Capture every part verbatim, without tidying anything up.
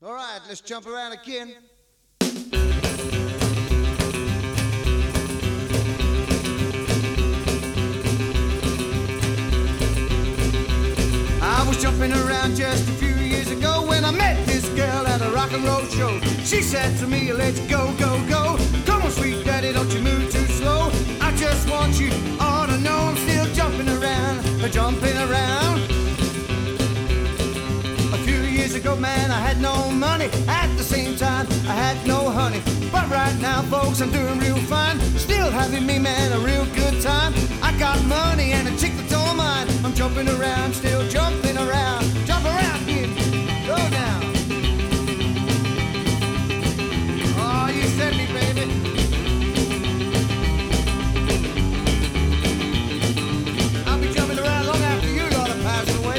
All right, let's jump around again. I was jumping around just a few years ago when I met this girl at a rock and roll show. She said to me, let's go, go, go. Come on, sweet daddy, don't you move too slow. I just want you all to know I'm still jumping around, jumping around. A few years ago, man, I had no money. At the same time, I had no honey. But right now, folks, I'm doing real fine. Still having me, man, a real good time. I got money and a chick that's all mine. I'm jumping around, still jumping around. Jump around, kid, go down. Oh, you sent me, baby. I'll be jumping around long after you ought to pass away.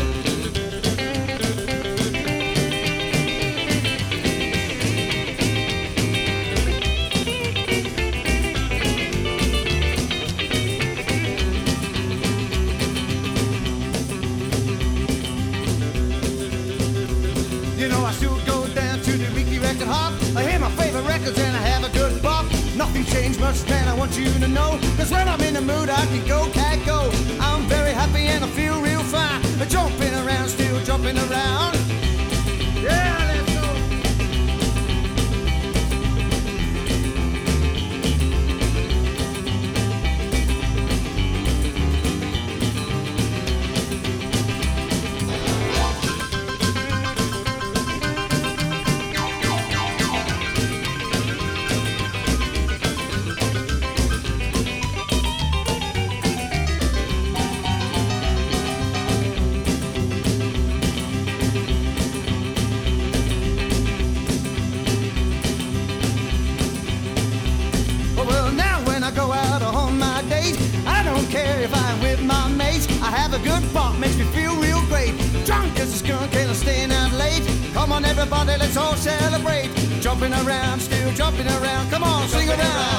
You know I still go down to the Mickey record hop. I hear my favorite records and I have a good bop. Nothing changed much, man, I want you to know. Cause when I'm in the mood I can go, cat go. I'm very happy and I feel real fine. Jumping around, still jumping around. Yeah, let's go. Well, now when I go out on my dates, I don't care if I'm with my mates. I have a good bop, makes me feel real great. Drunk as a skunk and I'm staying out late. Come on everybody, let's all celebrate. Jumping around, still jumping around. Come on, sing around.